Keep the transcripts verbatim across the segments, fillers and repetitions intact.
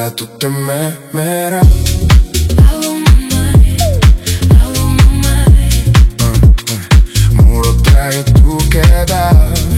Andată tu temerea. Muro traje tu queda.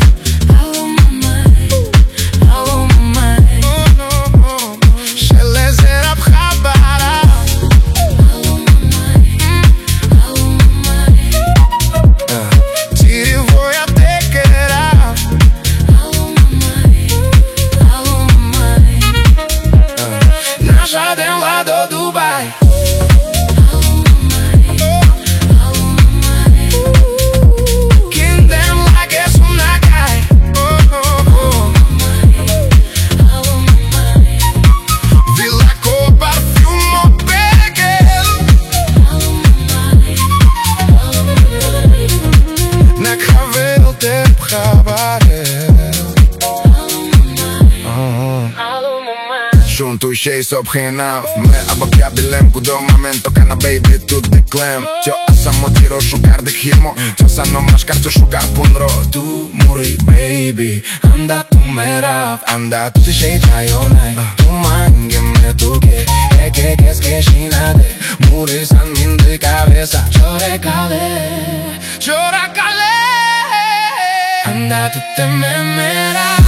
Juntos și sobhina me abapiabilem cu două momento kana baby tu declam. Yo asa motiro sugar de himo. Yo sa no mas cartu sugar punro. Tu muri baby. Anda tu merav. Anda tu și chayonai. Tu mangue me tu que e que que es que shinade. Muri san min de cabeza. Chore cale. Chora cale. Anda tu te me merav.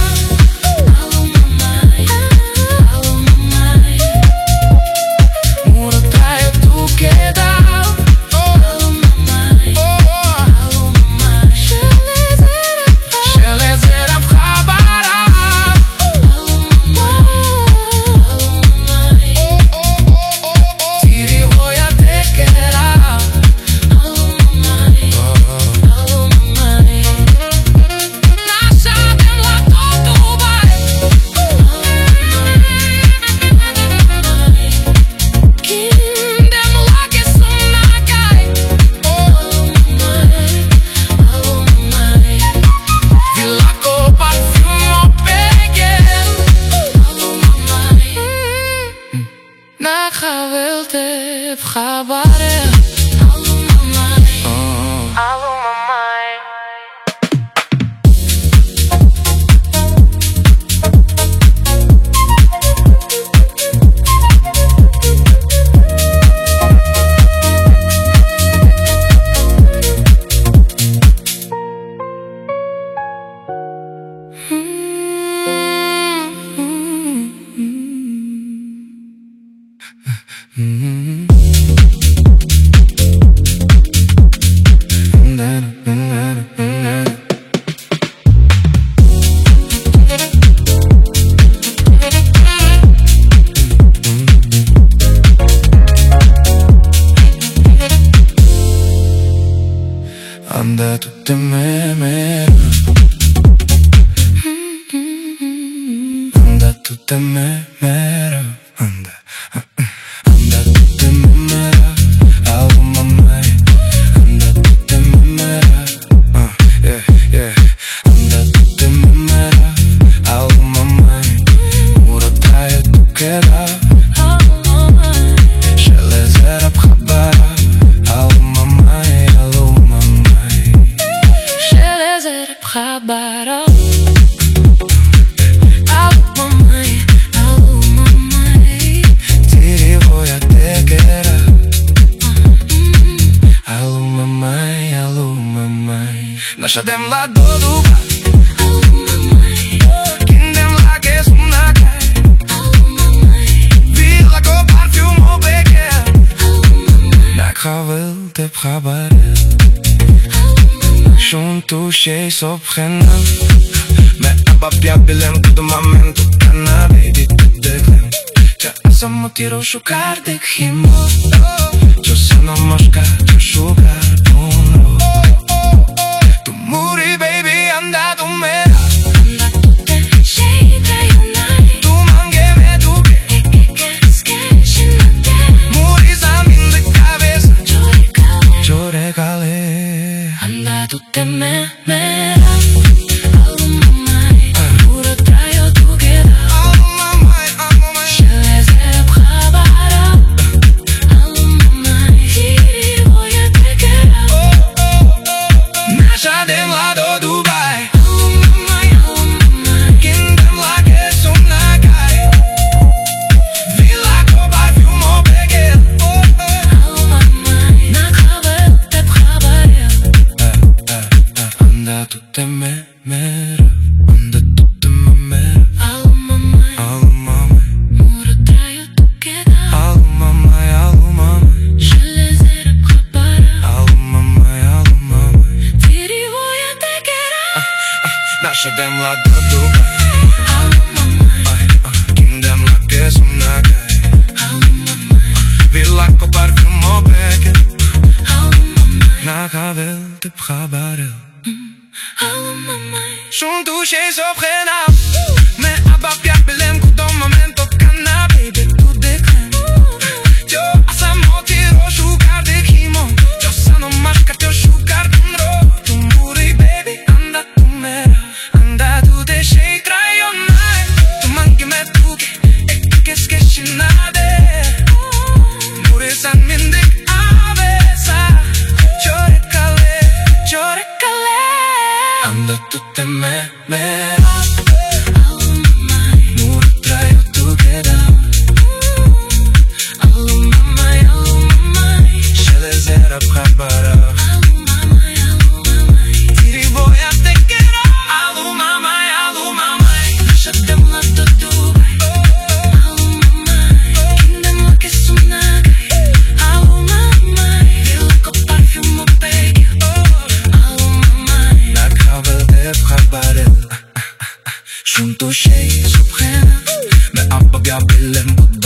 Anda tu te memera. Anda tu te memera. Anda. Anda tu te memera. Alma mai. Anda tu te memera. Uh, yeah, yeah. Anda tu te memera. Alma mai. Muro traje tu queda. Shele zera bkhabara. Alma mai. Khabara alma mai, alma mai. Tiri voy a te querer. Alma mai, alma mai. Nasha dem la doduba. Alma mai. Kindem la que es una cae. Alma mai. Vila co parfumo beke. Alma mai. Na khavel te khabara. Juntos și sobhina me abapiabilem cu două momento kana baby tu declam. Ya asa motiro sugar de himo. Yo sa no mosca tu sugar punro. Tu muri baby anda tu mera. Anda tu te și chayonai. Tu mangue me tu que e que que es que shinade. Muri sa min de cabeza. Chore cale. Chore cale. Anda tu te memera. Alma mai. Muro traje tu queda. Alma mai, alma mai. Shele zera bkhabara. Alma mai. Tiri voy a te querer. Ședem la Dubai. Kindem la piesă nagai. Villa cu parfum o beche. Na kavel te prabarel. Sunt ușei soprenam. Me ababia belem cu două momento cana baby tu de crem. Yo asamo tiro sugar de kimo. Yo sano masca te sugar con ro. Tu muri baby anda tu mera. Anda tu de shei traiionare. Tu manchi me tu che e che sketchy nade. Muri san mindic avesa. Chore cale, chore cale. Anda tu te me mera. Sunt ușei supreme. Me apă bea belem cu